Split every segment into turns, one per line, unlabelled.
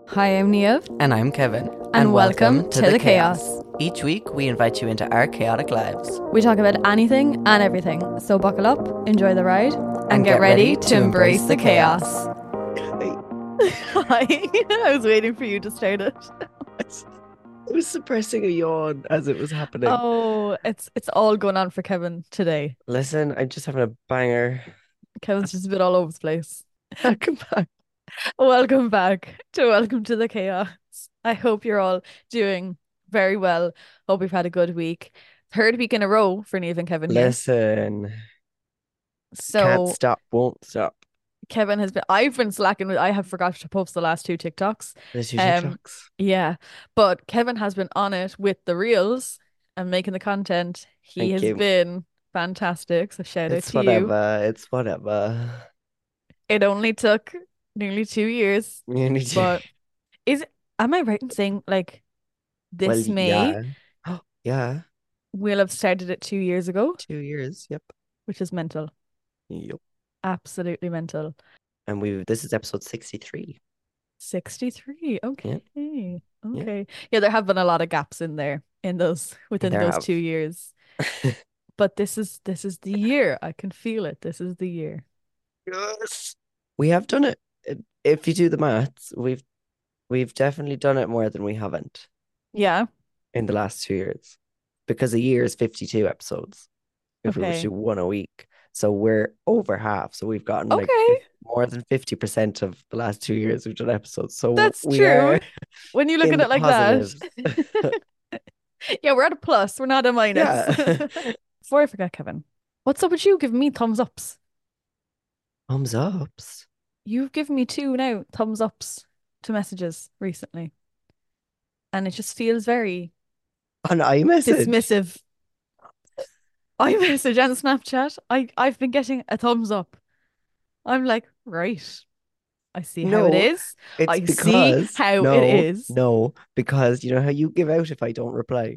Hi, I'm Niamh.
And I'm Kevin.
And welcome to the Chaos.
Each week, we invite you into our chaotic lives.
We talk about anything and everything. So buckle up, enjoy the ride, and get ready to embrace the chaos. Hi. I was waiting for you to start it.
I was suppressing a yawn as it was happening.
Oh, it's all going on for Kevin today.
Listen, I'm just having a banger.
Kevin's just a bit all over the place.
Welcome back.
Welcome back to Welcome to the Chaos. I hope you're all doing very well. Hope you've had a good week. Third week in a row for Niamh and Kevin here.
Listen, can't
So
stop, won't stop.
Kevin has been, I've been slacking with, I have forgot to post the last two TikToks.
There's your
Um,
TikToks.
yeah, but Kevin has been on it with the reels and making the content. He
Thank
has
you.
been fantastic. So shout out
It's
to you.
whatever. It's whatever.
It only took nearly 2 years,
You need to.
but am I right in saying like
Well,
this May
yeah. Yeah.
we'll have started it 2 years ago,
2 years. Yep.
which is mental.
Yep.
Absolutely mental.
And this is episode 63.
63.
Yeah.
Okay.
Yeah.
Okay. Yeah, there have been a lot of gaps in there within
There
those
have.
2 years. But this is the year. I can feel it. This is the year.
Yes. We have done it. If you do the maths, we've definitely done it more than we haven't
Yeah.
in the last 2 years. Because a year is 52 episodes if we were to
Okay.
do one a week. So we're over half. So we've gotten like
Okay.
more than 50% of the last 2 years we've done episodes. So
That's
we
true.
are
When you look
in
at
the
it like that.
positives.
Yeah, we're at a plus. We're not a minus.
Yeah.
Before I forget, Kevin, what's up with you giving me thumbs ups?
Thumbs ups
You've given me two now thumbs ups to messages recently. And it just feels very
on iMessage.
dismissive. iMessage and Snapchat. I've been getting a thumbs up. I'm like, right. I see how it
No,
is.
it's
I see
because
how it
no,
is.
no, because you know how you give out if I don't reply.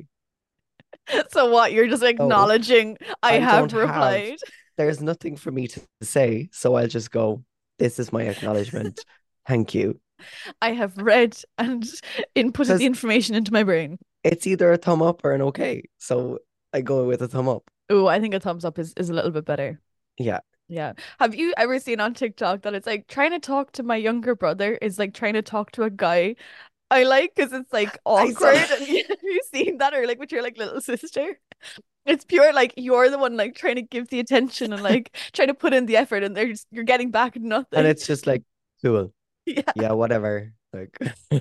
So what? You're just
Oh,
acknowledging I
I don't
have
have,
replied.
there's nothing for me to say, so I'll just go, this is my acknowledgement. Thank you.
I have read and inputted the
Because
information into my brain.
it's either a thumb up or an okay. So I go with a thumb up.
Oh, I think a thumbs up is a little bit better.
Yeah.
Yeah. Have you ever seen on TikTok that it's like trying to talk to my younger brother is like trying to talk to a guy I like because it's like
I saw
awkward and have you seen that or like with your like little sister? It's pure like you're the one like trying to give the attention and like trying to put in the effort and you're getting back
and
nothing.
it's just like, cool.
Yeah.
Yeah, whatever. Like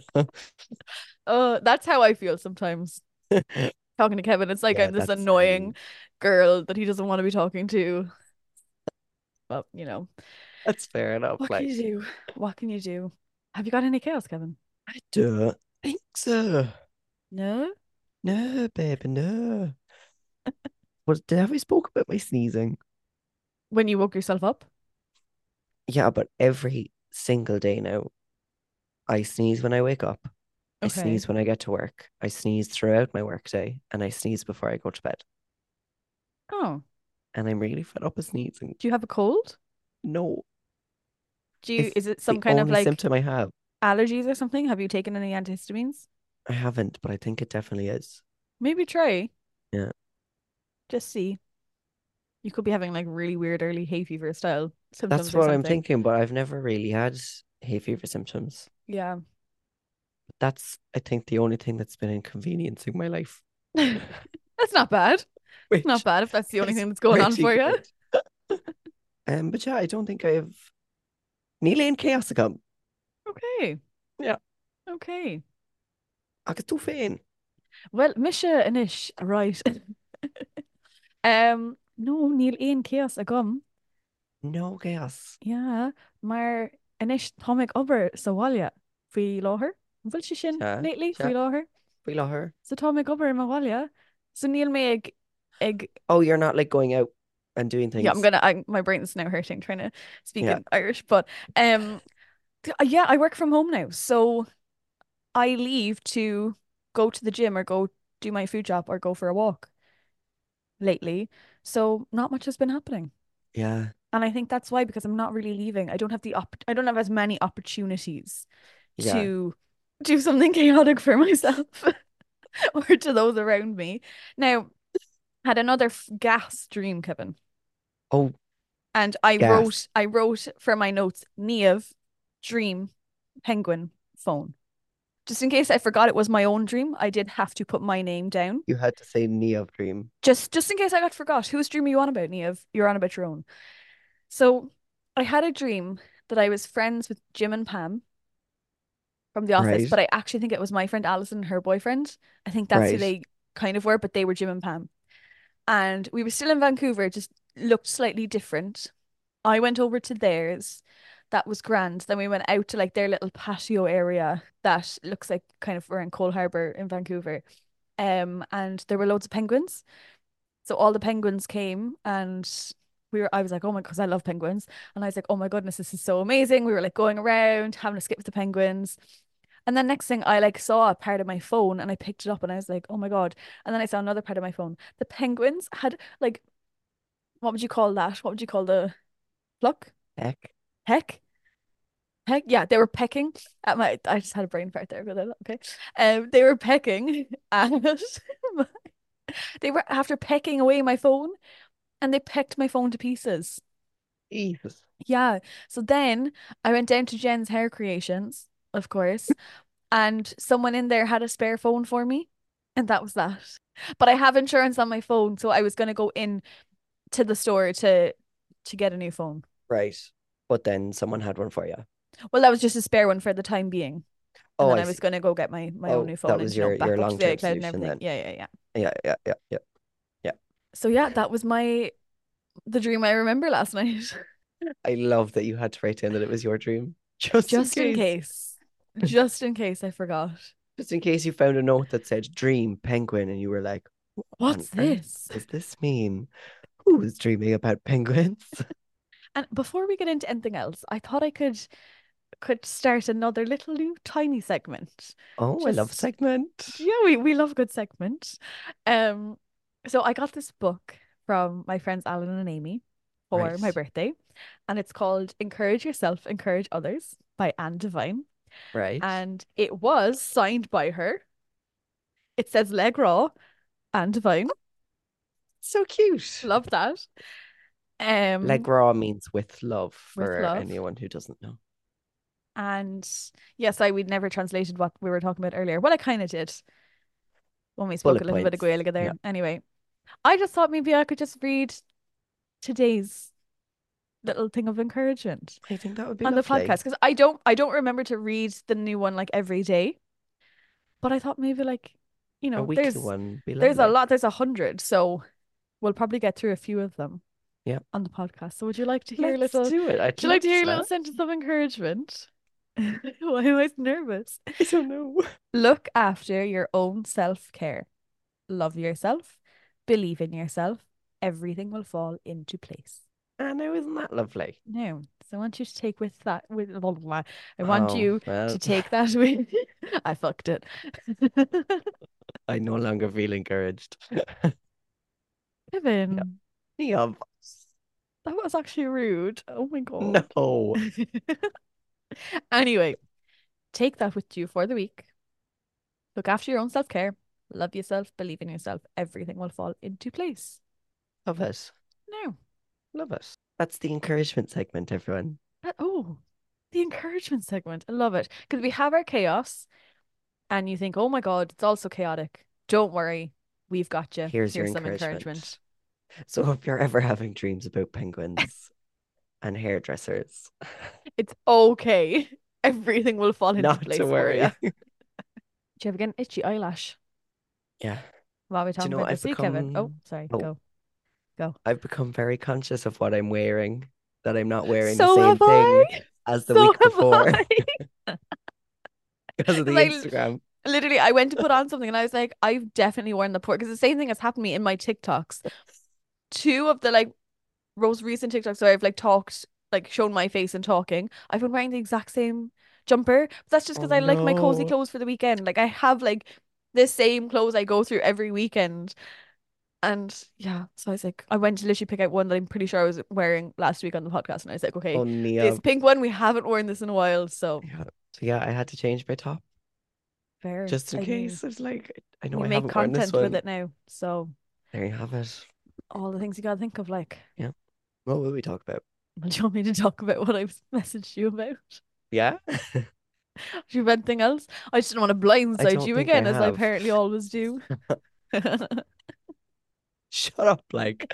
That's how I feel sometimes talking to Kevin. It's like
yeah,
I'm this
that's
annoying girl that he doesn't want to be talking to. But
that's fair enough.
what can
Like
you do? What can you do? Have you got any chaos, Kevin?
I don't think so.
No?
No, baby, no. Have we spoke about my sneezing?
When you woke yourself up?
Yeah, but every single day now, I sneeze when I wake up. I
Okay.
sneeze when I get to work. I sneeze throughout my workday, and I sneeze before I go to bed.
Oh,
And I'm really fed up with sneezing.
do you have a cold?
No, it's
Is it some
the
kind of
only
like
symptom I have.
allergies or something? Have you taken any antihistamines?
I haven't, but I think it definitely is.
Maybe try.
Yeah,
Just see. You could be having like really weird early hay fever style
that's
symptoms or
what I'm
something.
thinking, but I've never really had hay fever symptoms.
Yeah.
That's, I think, the only thing that's been inconveniencing my life,
That's not bad. It's not
which
bad if that's the only
is
thing that's going on
pretty
for you.
good. But yeah, I don't think I've Nearly in chaos to come.
Okay.
Yeah,
Okay.
agus tú féin.
Well, Misha Anish, right. No, níl aon chaos a gom.
No chaos.
Yeah, maar Anish Tomig ober sa bhaile faoi láthair. Bhfuil si sin
Yeah,
lately faoi
yeah,
láthair.
we love her.
So Tomig ober ma bhaile. So níl mé ag
Oh, you're not like going out and doing
yeah,
things.
my brain is now hurting trying to speak
Yeah,
in Irish, but um yeah, I work from home now. So I leave to go to the gym or go do my food job or go for a walk lately. So not much has been happening.
yeah,
And I think that's why, because I'm not really leaving. I don't have as many opportunities
yeah.
to. do something chaotic for myself or to those around me. Now, had another gas dream, Kevin,
Oh,
and I
gas.
wrote I wrote for my notes Neve dream penguin phone. Just in case I forgot it was my own dream, I did have to put my name down.
You had to say Neo Dream.
Just in case I got forgot. Whose dream are you on about, Neve? You're on about your own. So I had a dream that I was friends with Jim and Pam from the office,
Right,
but I actually think it was my friend Alison and her boyfriend. I think that's who
right.
they kind of were, but they were Jim and Pam. And we were still in Vancouver, just looked slightly different. I went over to theirs. That was grand. Then we went out to like their little patio area that looks like kind of we're in Cole Harbour in Vancouver. And there were loads of penguins. So all the penguins came and I was like, oh my, because I love penguins. And I was like, oh my goodness, this is so amazing. We were like going around, having a skip with the penguins. And then next thing I like saw a part of my phone and I picked it up and I was like, oh my God. And then I saw another part of my phone. The penguins had like, what would you call that? What would you call the pluck?
Heck.
Heck? Heck? Yeah, they were pecking at my, I just had a brain fart there, but okay. They were pecking at, they were after pecking away my phone and they pecked my phone to pieces.
Jesus.
Yeah. So then I went down to Jen's Hair Creations, of course, and someone in there had a spare phone for me, and that was that. But I have insurance on my phone, so I was gonna go in to the store to get a new phone.
Right. But then someone had one for you.
Well, that was just a spare one for the time being. And
Oh,
then
I
I was
see.
gonna go get my own
Oh,
new phone
that
and
was your
back up to the
long-term
iCloud and
solution
everything.
then.
Yeah, yeah, yeah.
Yeah, yeah, yeah, yeah, yeah.
So yeah, that was my the dream I remember last night.
I love that you had to write down that it was your dream, just in
Just in
case.
case. Just in case I forgot.
Just in case you found a note that said dream penguin and you were like, what on
What's
earth
this?
does this mean? Who is dreaming about penguins?
And before we get into anything else, I thought I could start another little new tiny segment.
Oh, I love
Just
segment.
yeah, we love a good segment. Um, so I got this book from my friends Alan and Amy for my
Right,
birthday, and it's called Encourage Yourself, Encourage Others by Anne Devine.
right.
And it was signed by her. It says Leg Raw, Anne Devine.
So cute.
Love that. Um,
Legra means with love
with
for
love.
anyone who doesn't know.
And yes, I we'd never translated what we were talking about earlier. Well, I kind of did when we spoke a
Bullet
little bit of
points.
Gaelic
Yeah,
there. Anyway, I just thought maybe I could just read today's little thing of encouragement
I think that would be
on the
lovely.
podcast because I don't remember to read the new one like every day, but I thought maybe like
A weekly
there's
one would be
there's a
lovely.
lot, there's 100, so we'll probably get through a few of them
Yeah.
on the podcast. So would you like to hear a
Let's
little?
do it. I'd
Would you like
love
to hear a little
that.
sentence of encouragement? Why am I nervous?
I don't know.
Look after your own self-care. Love yourself. Believe in yourself. Everything will fall into place.
I know, isn't that lovely?
No. So I want you to take with that with blah, blah, blah. I want
Oh,
you
well,
to take that with I fucked it.
I no longer feel encouraged. Yeah.
Kevin,
Yeah.
that was actually rude. Oh my God.
No.
Anyway, take that with you for the week. Look after your own self-care. Love yourself. Believe in yourself. Everything will fall into place.
Love it.
Now,
Love it. That's the encouragement segment, everyone.
oh, the encouragement segment. I love it. Because we have our chaos and you think, oh my God, it's all so chaotic. Don't worry. We've got you.
Here's your
Here's some encouragement.
encouragement. So if you're ever having dreams about penguins and hairdressers,
It's okay. Everything will fall into
not to
place for you.
worry.
Do you ever get an itchy eyelash?
Yeah.
What are we
Do you
talking
know,
about this week, Kevin? Oh, sorry.
oh,
Go. Go.
I've become very conscious of what I'm wearing, that I'm not wearing the
So
same
have I.
thing as the
So
week
have
before
I.
because of
Because
the Instagram.
literally, I went to put on something and I was like, I've definitely worn the port because the same thing has happened to me in my TikToks. Two of the like most recent TikToks where I've like talked, like shown my face and talking, I've been wearing the exact same jumper. But that's just
Oh
because I like my cozy
no.
clothes for the weekend. Like I have like the same clothes I go through every weekend. And yeah, so I was like, I went to literally pick out one that I'm pretty sure I was wearing last week on the podcast. And I was like, okay,
Oh,
this
Nia.
pink one, we haven't worn this in a while. So
Yeah. So yeah, I had to change my top.
fair.
just in
I mean,
case. It's like I know
we
I
make
haven't worn this
content with
one.
it now. So
There you have it.
all the things you gotta think of, like,
Yeah. What will we talk about?
do you want me to talk about what I messaged you about?
Yeah.
Do you have anything else? I just didn't want to
I
blindside
don't
you
think I
again, as I
have.
apparently always do. I
Shut up, like.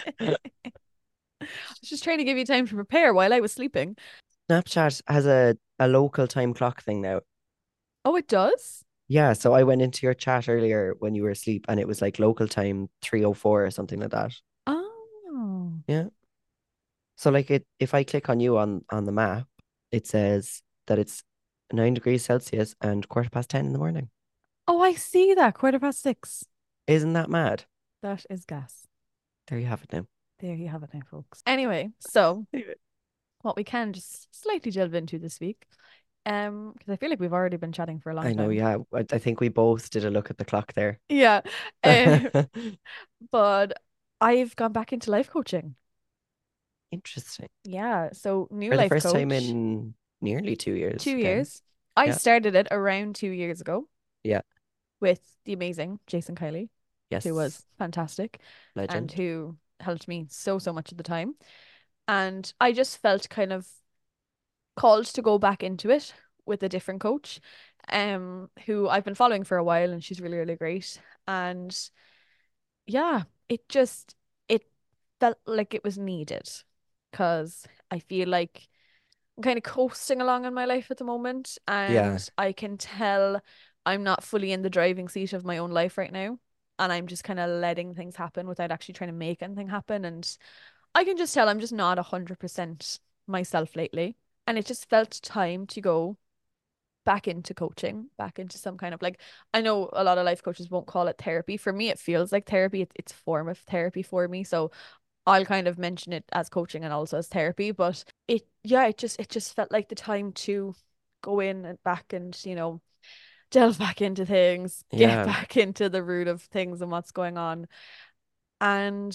was just trying to give you time to prepare while I was sleeping.
Snapchat has a local time clock thing now.
Oh, it does?
Yeah, so I went into your chat earlier when you were asleep and it was like local time 3:04 or something like that.
Oh.
Yeah. So like it if I click on you on the map, it says that it's 9 degrees Celsius and 10:15 in the morning.
Oh, I see that. 6:15.
Isn't that mad?
That is gas.
There you have it now.
There you have it now, folks. Anyway, so
Anyway.
what we can just slightly delve into this week, because I feel like we've already been chatting for a long
I know,
time.
yeah. I think we both did a look at the clock there.
Yeah. Uh, but I've gone back into life coaching.
Interesting.
Yeah. So new
For the
life
first time
coach,
in nearly 2 years
two
again.
years. I
Yeah.
started it around 2 years ago
Yeah.
with the amazing Jason Kiley, who
Yes.
was fantastic and
Legend.
who helped me so, so much at the time. And I just felt kind of called to go back into it with a different coach, who I've been following for a while, and she's really, really great. And yeah, it felt like it was needed because I feel like I'm kind of coasting along in my life at the moment,
Yeah.
and I can tell I'm not fully in the driving seat of my own life right now. And I'm just kind of letting things happen without actually trying to make anything happen. And I can just tell I'm just not 100% myself lately. And it just felt time to go back into coaching, back into some kind of, like, I know a lot of life coaches won't call it therapy. For me, it feels like therapy. It's a form of therapy for me. So I'll kind of mention it as coaching and also as therapy. But yeah, it just felt like the time to go in and back and, delve back into things, get
Yeah.
back into the root of things and what's going on. And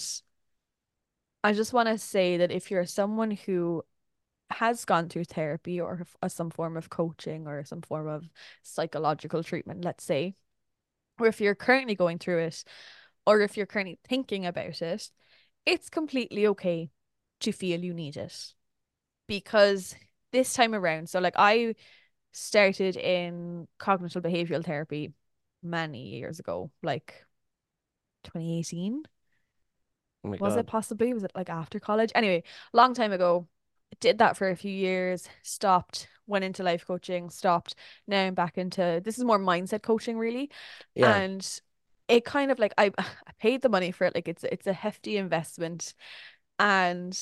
I just want to say that if you're someone who has gone through therapy or some form of coaching or some form of psychological treatment, let's say, or if you're currently going through it, or if you're currently thinking about it, it's completely okay to feel you need it. Because this time around, so like I started in cognitive behavioral therapy many years ago, like 2018.
Oh my
Was it
God.
possibly? Was it like after college? Anyway, long time ago. Did that for a few years, stopped, went into life coaching, stopped. Now I'm back into, this is more mindset coaching really.
Yeah.
And it kind of like I paid the money for it. Like it's a hefty investment. And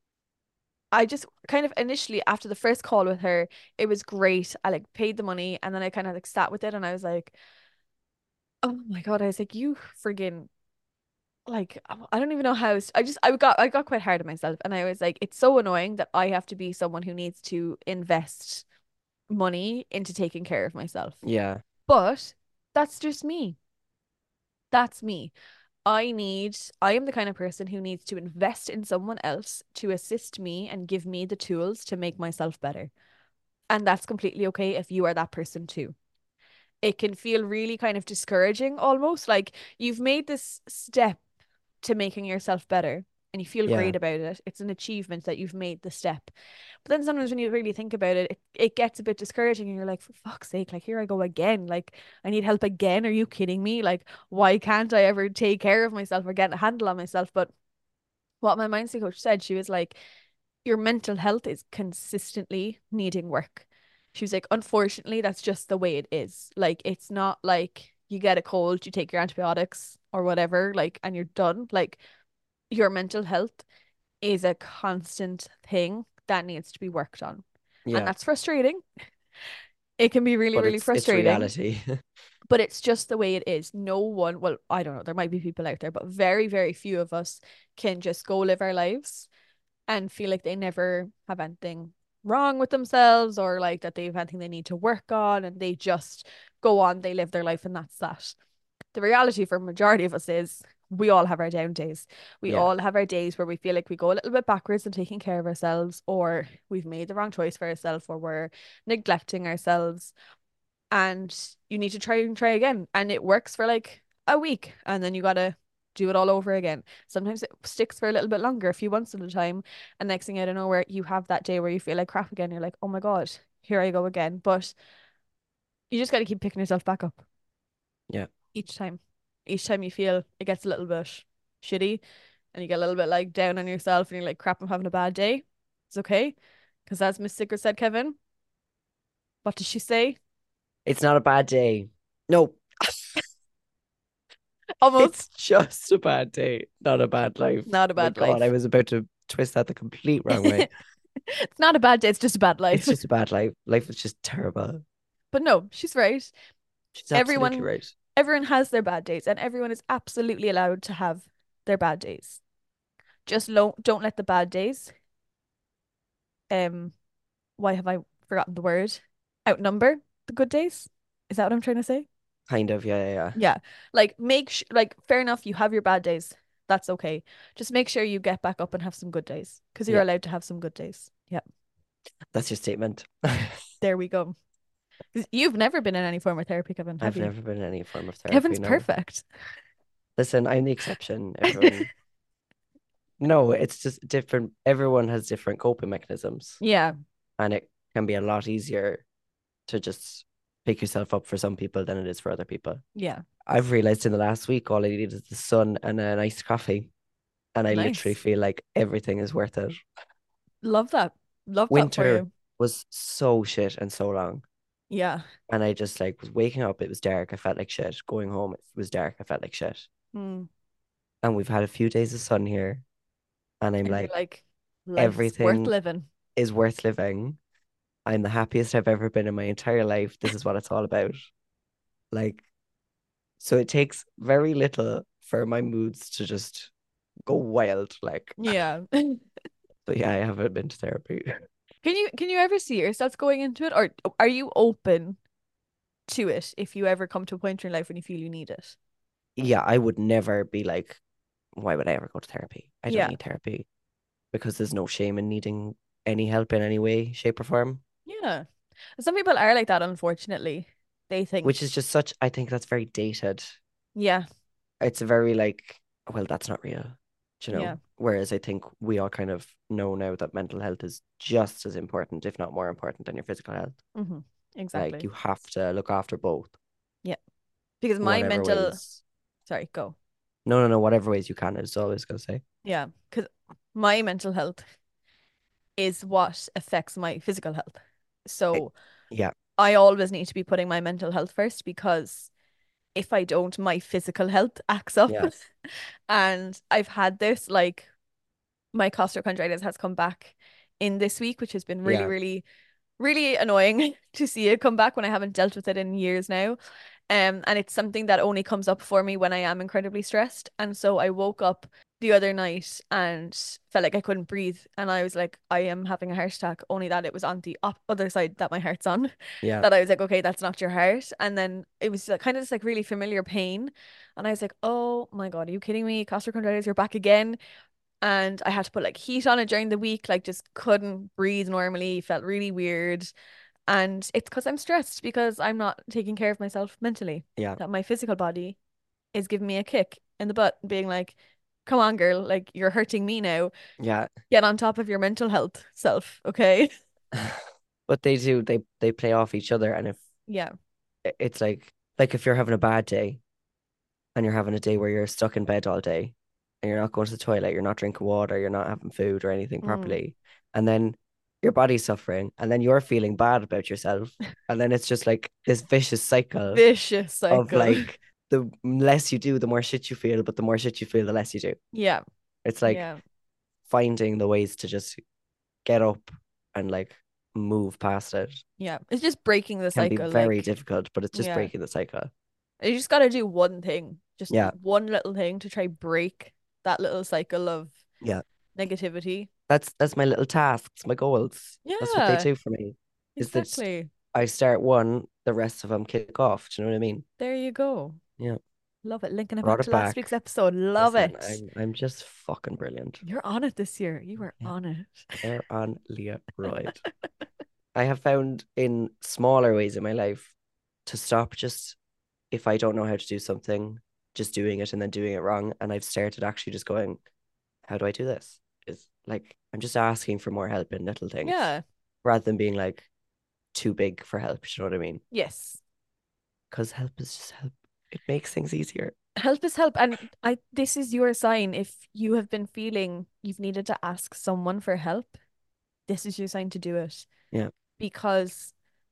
I just kind of initially after the first call with her, it was great. I like paid the money and then I kind of like sat with it and I was like, oh my God, I was like, you friggin' like I don't even know how I got quite hard on myself and I was like it's so annoying that I have to be someone who needs to invest money into taking care of myself.
Yeah.
But that's just me. That's me. I am the kind of person who needs to invest in someone else to assist me and give me the tools to make myself better. And that's completely okay if you are that person too. It can feel really kind of discouraging almost like you've made this step to making yourself better and you feel
Yeah.
great about it. It's an achievement that you've made the step. But then sometimes when you really think about it, it gets a bit discouraging and you're like, for fuck's sake, like here I go again. Like I need help again. Are you kidding me? Like, why can't I ever take care of myself or get a handle on myself? But what my mindset coach said, she was like, your mental health is consistently needing work. She was like, unfortunately, that's just the way it is. Like, it's not like you get a cold, you take your antibiotics or whatever, like, and you're done. Like, your mental health is a constant thing that needs to be worked on. And
Yeah.
that's frustrating. It can be really,
But
really
it's
frustrating,
reality.
but it's just the way it is. No one, well, I don't know, there might be people out there, but very, very few of us can just go live our lives and feel like they never have anything wrong with themselves or like that they have anything they need to work on and they just go on, they live their life and that's that. The reality for majority of us is we all have our down days. We
Yeah.
all have our days where we feel like we go a little bit backwards in taking care of ourselves or we've made the wrong choice for ourselves or we're neglecting ourselves. and you need to try and try again. And it works for like a week, and then you gotta do it all over again. Sometimes it sticks for a little bit longer, a few months at a time. And next thing I don't know, where you have that day where you feel like crap again. You're like, oh my God, here I go again. But you just gotta keep picking yourself back up
Yeah.
each time. Each time you feel it gets a little bit shitty and you get a little bit like down on yourself and you're like, crap, I'm having a bad day. It's okay. Because as Miss Sicker said, Kevin, what did she say?
It's not a bad day. No, it's
Almost
just a bad day, not a bad life.
not a
My
bad
God, I
life.
was about to twist that the complete wrong way.
It's not a bad day, it's just a bad
It's
life.
just a bad life. Life is just terrible.
But no, she's right.
She's absolutely
Everyone
right.
everyone has their bad days and everyone is absolutely allowed to have their bad days. Just don't let the bad days, um, why have I forgotten the word? Outnumber the good days? Is that what I'm trying to say?
Kind of, yeah, yeah, yeah.
Yeah. Like make sh like fair enough, you have your bad days. That's okay. Just make sure you get back up and have some good days because you're
Yeah,
allowed to have some good days. Yeah.
that's your statement.
There we go. 'Cause you've never been in any form of therapy, Kevin, have
I've
you?
never been in any form of therapy,
Kevin's
no.
perfect.
Listen, I'm the exception. Everyone, no, it's just different. Everyone has different coping mechanisms,
Yeah.
and it can be a lot easier to just pick yourself up for some people than it is for other people.
Yeah.
I've realized in the last week, all I need is the sun and a nice coffee, and I literally
Nice.
feel like everything is worth it.
Love that. Love that for
Winter
you.
was so shit and so long.
Yeah.
And I just like was waking up, it was dark, I felt like shit. Going home, it was dark, I felt like shit.
Mm.
And we've had a few days of sun here, and I'm
And you're
like,
like, life's worth
everything
living.
is worth living. I'm the happiest I've ever been in my entire life. This is what it's all about. Like, so it takes very little for my moods to just go wild. Like,
Yeah.
but yeah, I haven't been to therapy.
Can you ever see yourself going into it, or are you open to it if you ever come to a point in your life when you feel you need it?
Yeah, I would never be like, why would I ever go to therapy? I don't
Yeah.
need therapy because there's no shame in needing any help in any way, shape, or form.
Yeah. Some people are like that, unfortunately. They
Which
think,
is just such, I think that's very dated.
yeah,
It's very like, well, that's not real,
yeah,
Whereas I think we all kind of know now that mental health is just as important, if not more important, than your physical health.
hmm
Like
exactly.
you have to look after both,
Yeah. Because my
whatever
mental,
ways.
sorry, go.
No, no, no, whatever ways you can, is always gonna say.
Yeah. Because my mental health is what affects my physical health.
It,
So
yeah,
I always need to be putting my mental health first because if I don't, my physical health acts up.
yeah,
And I've had this like my costochondritis has come back in this week, which has been really,
yeah,
really, really annoying to see it come back when I haven't dealt with it in years now. And it's something that only comes up for me when I am incredibly stressed. And so I woke up the other night and felt like I couldn't breathe. And I was like, I am having a heart attack, only that it was on the op other side that my heart's on.
yeah.
That I was like, okay, that's not your heart. And then it was kind of this like really familiar pain. And I was like, oh my God, are you kidding me? Costochondritis, you're back again. And I had to put like heat on it during the week, like just couldn't breathe normally, felt really weird. And it's because I'm stressed because I'm not taking care of myself mentally.
Yeah,
That my physical body is giving me a kick in the butt, being like, come on, girl, like you're hurting me now.
yeah.
Get on top of your mental health self, okay?
But they do, they play off each other, and if
Yeah.
it's like if you're having a bad day and you're having a day where you're stuck in bed all day and you're not going to the toilet, you're not drinking water, you're not having food or anything
Mm.
properly, and then your body's suffering, and then you're feeling bad about yourself, and then it's just like this vicious cycle
Vicious
of
cycle.
like the less you do, the more shit you feel, but the more shit you feel, the less you do.
Yeah.
It's like
Yeah.
finding the ways to just get up and like move past it
Yeah. It's just breaking the
can be
cycle.
very
Like,
difficult, but it's just
yeah.
breaking the cycle.
You just got to do one thing, just
Yeah,
one little thing to try break that little cycle of
yeah.
negativity.
That's my little tasks, my goals. That's what they
Yeah,
do for me. Is that
exactly.
I start one, the rest of them kick off. Do you know what I mean?
There you go.
Yeah,
Love it. Linking it
brought
back
it
to last
back.
week's episode. Love
Listen,
it.
I'm just fucking brilliant.
You're on it this year. You are
Yeah,
on it.
they're on Leah Royd. I have found in smaller ways in my life to stop just if I don't know how to do something, just doing it and then doing it wrong. And I've started actually just going, how do I do this? Is like I'm just asking for more help in little things
Yeah.
rather than being like too big for help. You know what I mean?
Yes.
Because help is just help. It makes things easier.
Help is help. And this is your sign. If you have been feeling you've needed to ask someone for help, this is your sign to do it.
Yeah.
Because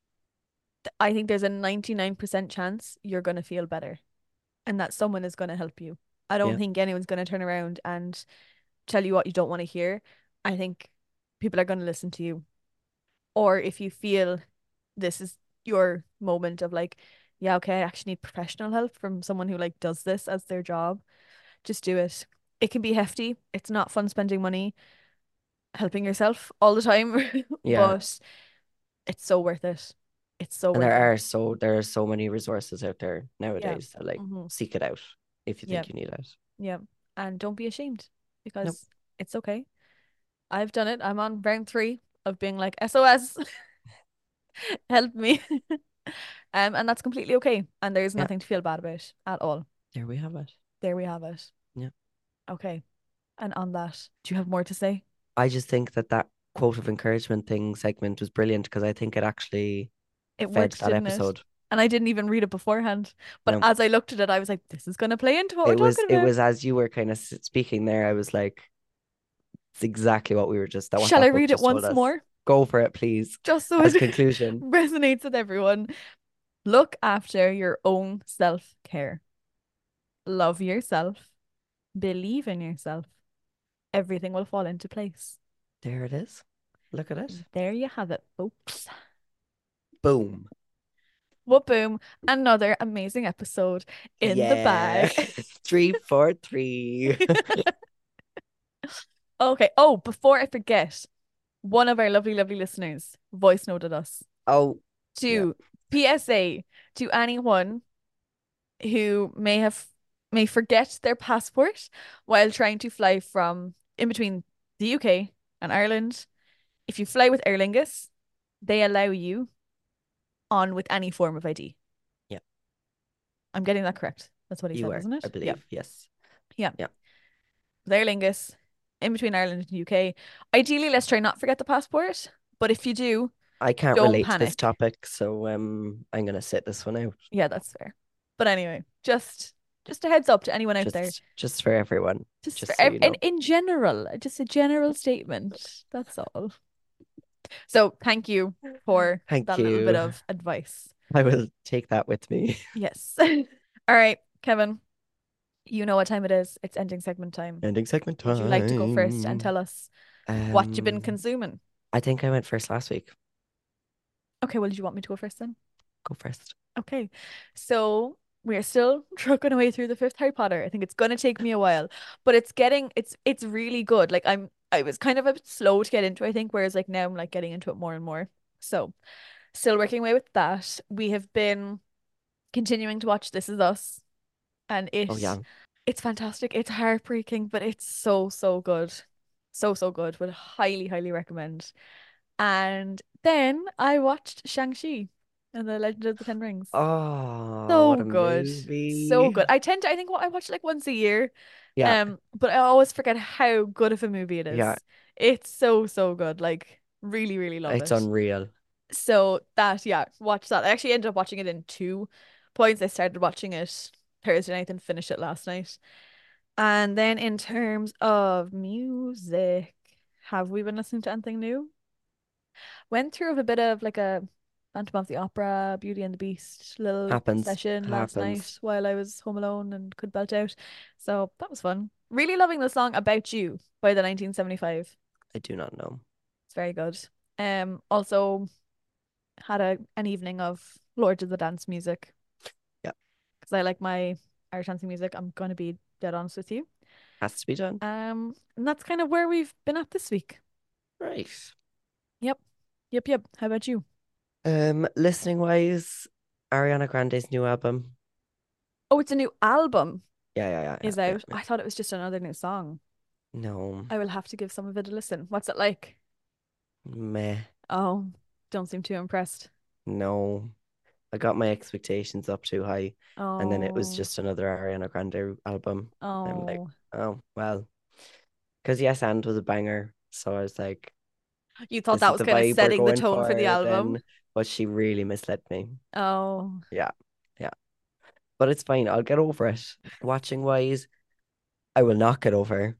I think there's a 99% chance you're going to feel better and that someone is going to help you. I don't
Yeah.
think anyone's going to turn around and tell you what you don't want to hear. I think people are going to listen to you. Or if you feel this is your moment of like, yeah, okay, I actually need professional help from someone who like does this as their job, just do it. It can be hefty. It's not fun spending money helping yourself all the time,
Yeah.
but it's so worth it. It's so
And
worth it.
there are so many resources out there
Yeah.
nowadays that like
Hmm.
seek it out if you
Yeah.
think you need it.
Yeah. And don't be ashamed
Nope.
because it's okay. I've done it. I'm on round three of being like SOS, help me. And that's completely okay. And there's
Yeah.
nothing to feel bad about at all.
There we have it.
There we have it.
Yeah.
Okay. And on that, do you have more to say?
I just think that that quote of encouragement thing segment was brilliant because I think it actually
It
fed
worked,
that
didn't it?
episode.
And I didn't even read it beforehand. But
No,
as I looked at it, I was like, this is going to play into what we're talking
it
about.
was as you were kind of speaking there, I was like, it's exactly what we were just that what
Shall I
that book
read it
just told
once
us.
more?
Go for it, please.
Just so
As
it
conclusion.
resonates with everyone. Look after your own self-care. Love yourself. Believe in yourself. Everything will fall into place.
There it is. Look at it.
There you have it, folks.
Boom.
Whoop boom. Another amazing episode in the
Yeah.
bag.
343.
Okay. Oh, before I forget, one of our lovely, lovely listeners voice noted us
Oh, yeah.
to PSA to anyone who may forget their passport while trying to fly from in between the UK and Ireland. If you fly with Aer Lingus, they allow you on with any form of ID.
Yeah,
I'm getting that correct. That's what he
you
said,
were,
wasn't
I
it? Yeah.
believe. Yes.
Yeah.
Yeah.
With Aer Lingus, in between Ireland and the UK. Ideally, let's try not forget the passport. But if you do,
I can't
don't
relate to this
panic.
topic, so I'm gonna sit this one out.
Yeah, that's fair. But anyway, just a heads up to anyone out there.
Just for everyone,
Just for
just so you know.
in general, just a general statement. That's all. So thank you for
Thank
that little bit
you.
of advice.
I will take that with me.
Yes. All right, Kevin, you know what time it is. It's ending segment time.
Ending segment
Would you like to go first and
time.
tell us what you've been
Um,
consuming?
I think I went first last week.
Okay, well, did you want me to go first then?
Go first.
Okay. So we're still trucking away through the fifth Harry Potter. I think it's gonna take me a while, but it's really good. Like I was kind of a bit slow to get into, I think, whereas like now I'm like getting into it more and more. So still working away with that. We have been continuing to watch This Is Us, and
Oh yeah.
it's fantastic. It's heartbreaking, but it's so, so good. So, so good. Would highly, highly recommend. And then I watched Shang-Chi and the Legend of the Ten Rings.
Oh, what
So
a
good. So
movie.
good. I think I watch it like once a year.
Yeah,
But I always forget how good of a movie it
yeah.
is. It's so, so good. Like really, really love
It's
it.
unreal.
So that, yeah, watch that. I actually ended up watching it in 2 points. I started watching it Thursday night and finished it last night. And then in terms of music, have we been listening to anything new? Went through a bit of like a Phantom of the Opera, Beauty and the Beast little
Happens.
session last
Happens.
night while I was home alone and could belt out. So that was fun. Really loving the song About You by the 1975.
I do not know.
It's very good. Also had an evening of Lord of the Dance music
Yeah,
because I like my Irish dancing music. I'm gonna be dead honest with you.
has to be done.
And that's kind of where we've been at this week.
Right.
Yep. Yep, yep. How about you?
Listening wise, Ariana Grande's new album.
Oh, it's a new album
Yeah, yeah, yeah, yeah,
is
yeah,
out.
yeah.
I thought it was just another new song.
No,
I will have to give some of it a listen. What's it like?
meh,
Oh, don't seem too impressed.
no. I got my expectations up too high, and then it was
Oh,
just another Ariana Grande album. I'm like,
oh.
oh well, because Yes and was a banger, so I was like,
You thought
this
that
is
was
the
kind of
vibe we're
setting the
going
tone for the
for.
album.
Then, but she really misled me.
Oh,
Yeah, yeah, but it's fine. I'll get over it. Watching wise, I will not get over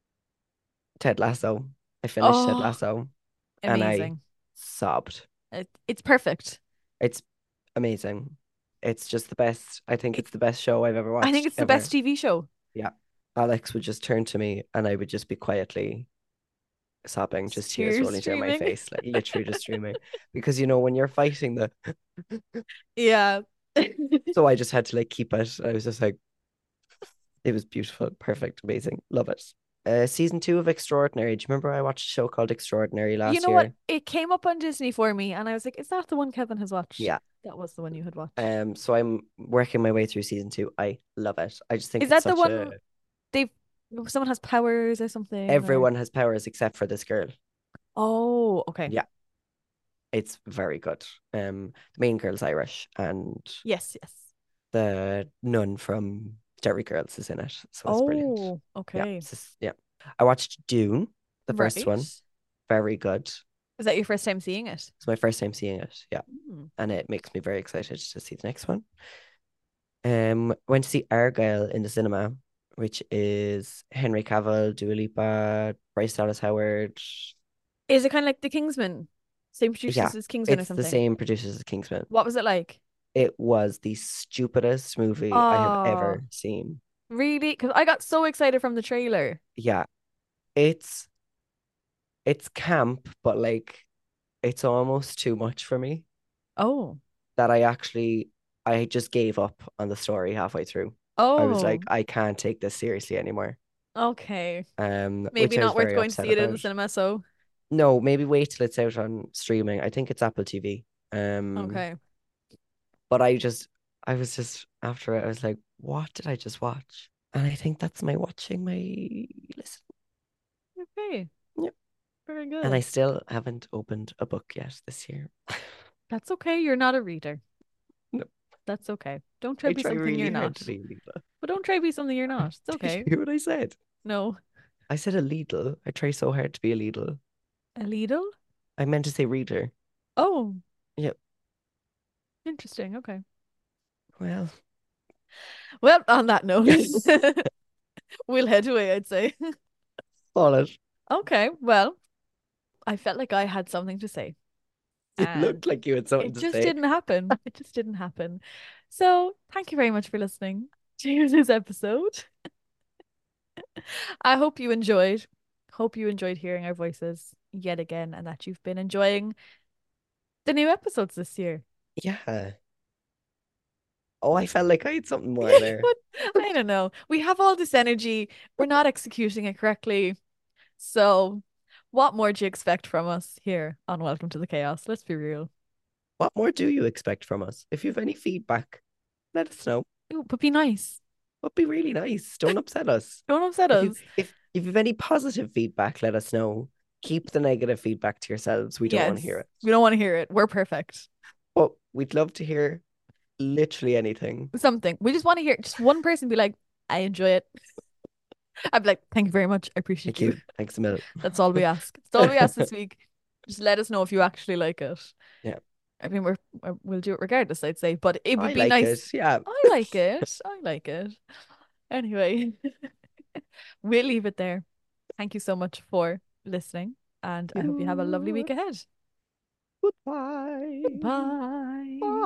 Ted Lasso. I finished Ted
oh,
Lasso, and I
amazing.
sobbed.
It's perfect.
It's amazing. It's just the best. I think
It,
it's the best show I've ever
I think
watched
it's the best
ever.
TV show.
Yeah. Alex would just turn to me and I would just be quietly sobbing,
It's
just tears
tears
rolling down my
streaming.
face, like literally just streaming. Because when you're fighting the
Yeah.
so I just had to like keep it. I was just like, it was beautiful, perfect, amazing. Love it. Season 2 of Extraordinary. Do you remember I watched a show called Extraordinary
You
last
know what?
year?
It came up on Disney for me, and I was like, is that the one Kevin has watched?
Yeah.
That was the one you had watched.
So I'm working my way through season 2. I love it. I just think
Is
it's
that the
such a
one they've someone has powers or something or
everyone has powers except for this girl.
oh, okay.
Yeah, it's very good. The main girl's Irish, and
Yes, yes.
the nun from Derry Girls is in it, so it's brilliant.
Oh,
Yeah,
okay.
yeah. I watched Dune, the first
Right.
one, very good.
Is that your first time seeing it?
It's my first time seeing it. Yeah,
Hmm.
and it makes me very excited to see the next one. Went to see Argyle in the cinema, which is Henry Cavill, Dua Lipa, Bryce Dallas Howard.
Is it kind of like The Kingsman? Same
Yeah,
producers as Kingsman or
it's the
something?
same producers as Kingsman.
What was it like?
It was the stupidest movie I have
Oh,
ever seen.
really? Because I got so excited from the trailer.
Yeah, it's it's camp, but like it's almost too much for me
Oh,
that I just gave up on the story halfway through. I was like,
oh,
I can't take this seriously anymore.
okay.
Which
Maybe
I was
not worth
very
going to
upset
see it in
about.
the cinema, so
No, maybe wait till it's out on streaming. I think it's Apple TV.
okay.
But I was just after it, I was like, what did I just watch? And I think that's my watching my listen.
Okay.
Yeah.
Very
And I
good.
still haven't opened a book yet this year.
That's okay. You're not a reader.
No,
That's okay. Don't try
I
to be
try
something you're
really hard to
not.
be Lidl.
But don't try to be something you're not. It's
Did
okay.
you hear what I said?
No.
I said a Lidl. I try so hard to be a Lidl.
A Lidl?
I meant to say reader.
Oh,
Yep.
interesting. Okay.
Well,
Well, on that note,
yes.
we'll head away, I'd say.
Solid.
Okay. Well, I felt like I had something to say,
It
and
looked like you had something
it
to
just
say.
didn't happen. It just didn't happen. So, thank you very much for listening to this episode. I hope you enjoyed. Hope you enjoyed hearing our voices yet again and that you've been enjoying the new episodes this year.
Yeah. Oh, I felt like I had something more there.
But I don't know. We have all this energy. We're not executing it correctly. So, what more do you expect from us here on Welcome to the Chaos? Let's be real.
What more do you expect from us? If you have any feedback, let us know.
Ooh, but be nice.
Would be really nice. Don't upset us.
Don't upset us.
If you have any positive feedback, let us know. Keep the negative feedback to yourselves. We don't want to hear
Yes.
it.
We don't want to hear it. We're perfect.
But we'd love to hear literally anything.
Something. We just want to hear just one person be like, I enjoy it. I'd be like, thank you very much. I appreciate
Thank
you.
you. Thanks a million.
That's all we ask. That's all we ask this week. Just let us know if you actually like it.
Yeah.
I mean, we'll do it regardless, I'd say, but it would
I
be
like
nice.
it. Yeah.
I like it. I like it. Anyway, we'll leave it there. Thank you so much for listening, and I hope you have a lovely
You.
week ahead.
Goodbye.
Bye.